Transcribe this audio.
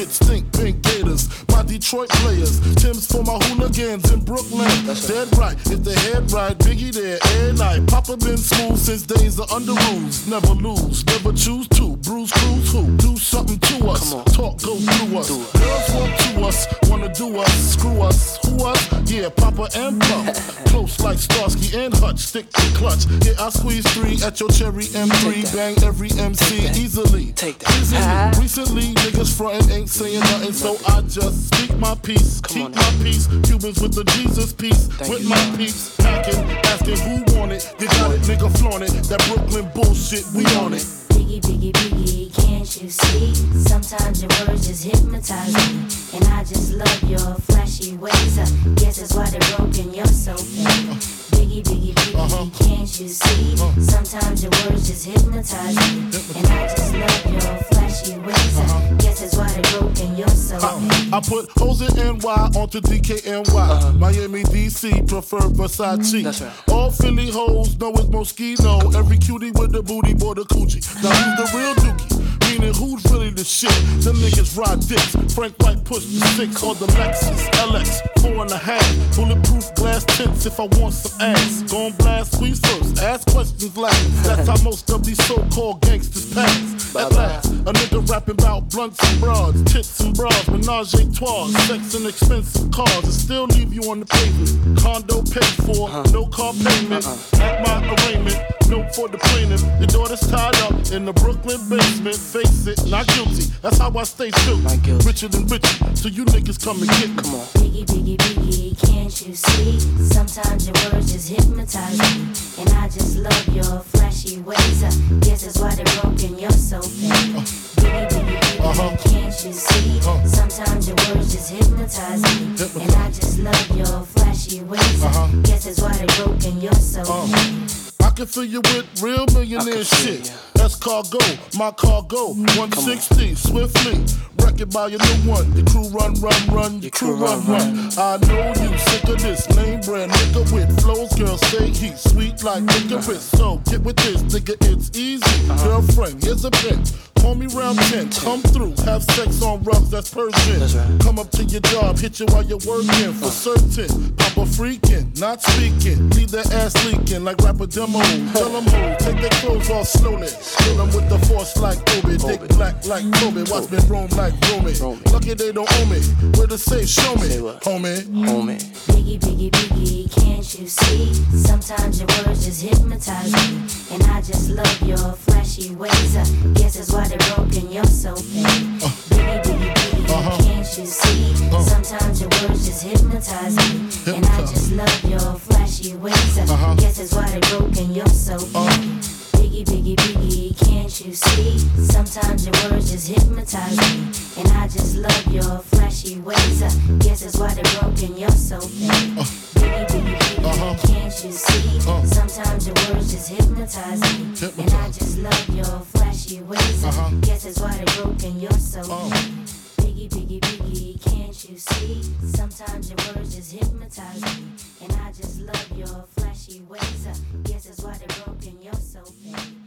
stink pink gators. My Detroit players, Tim's for my hooligans in Brooklyn. Dead right, if they head right, Biggie there every night. Papa been smooth since days of under rules. Never lose, never choose to. Bruise, cruise, who? Do something to us. Talk, go through us. Girls want to us, wanna do us. Screw us, who us? Yeah, Papa and Pup. Close like Starsky and Hutch, stick to clutch. Yeah, I squeeze 3 at your cherry M3. Bang every MC easily. Recently, niggas frontin' ain't saying nothing, so I just speak my peace. Keep my peace. Cubans with the Jesus peace. With my peace. Packing, asking who want it. You got it, nigga, flaunt it. That Brooklyn bullshit, we on it. Biggie, Biggie, Biggie, can't you see? Sometimes your words just hypnotize me. And I just love your flashy ways. Guess that's why they're broken, you're so fake. Biggie, Biggie, Biggie, can't you see? Sometimes your words just hypnotize me. And I just love your flashy ways. Guess that's why they're broken, you're so fake. I put hoes in NY onto DKNY. Miami, DC, prefer Versace. That's right. All Philly hoes know it's Moschino. Every cutie with the booty, boy, the coochie. Now who's the real dookie? Meaning who's really the shit? Them niggas ride dicks. Frank White push the 6 or the Lexus LX 4.5. Bulletproof glass tints if I want some ass. Gon' blast squeeze first, ask questions last. That's how most of these so-called gangsters pass. At last, a nigga rapping about blunts and broads, tits and bras, menage a trois, sex and expensive cars, and still leave you on the pavement. Condo paid for, no car payment. At my arraignment, note for the plaintiff. Your daughter's tied up in the Brooklyn basement. Face it, not guilty. That's how I stay still. Richer than richer, so you niggas come and get me. Come on. Biggie, Biggie, Biggie, can't you see? Sometimes your words just hypnotize me. And I just love your flashy ways. Guess that's why they're broken, you're so fake. Biggie, Biggie, Biggie, can't you see? Sometimes your words just hypnotize me. And I just love your flashy ways. Guess that's why they're broken, you're so fake. I can fill you with real millionaire shit. That's cargo, my cargo. 160, swiftly. Wreck it by your new one. Your crew run, your crew run. I know you sick of this name brand nigga with flows. Girl, say he's sweet like licorice. So get with this, nigga, it's easy. Girlfriend, here's a bitch. Call me round 10, come through, have sex on rugs, that's Persian. Right. Come up to your job, hit you while you're working, for certain. Papa freaking, not speaking, leave that ass leaking like rapper demo. Tell them who, take their clothes off slowly. Kill them with the force like Kobe, dick black like Kobe, watch me roam like Romy. Lucky they don't owe me, where to say, show me, homie. Biggie, Biggie, Biggie, can't you see? Sometimes your words just hypnotize me. And I just love your flashy ways. Guess that's why they're broken, you're so fake. Biggie, Biggie, Biggie, can't you see? Sometimes your words just hypnotize me. And I just love your flashy ways. Guess that's why they're broken, you're so fake. Biggie, Biggie, Biggie, can't you see? Sometimes your words just hypnotize me. And I just love your flashy ways. Guess that's why they're broken, you're so fake. Biggie, Biggie, Biggie, can't you see? Sometimes your words just hypnotize me. And I just love your flashy ways. Guess that's why they're broken, you're so fake. Biggie, Biggie, Biggie, can't you see? Sometimes your words just hypnotize me. And I just love your flashy ways. Guess that's why they're broken, you're so fake.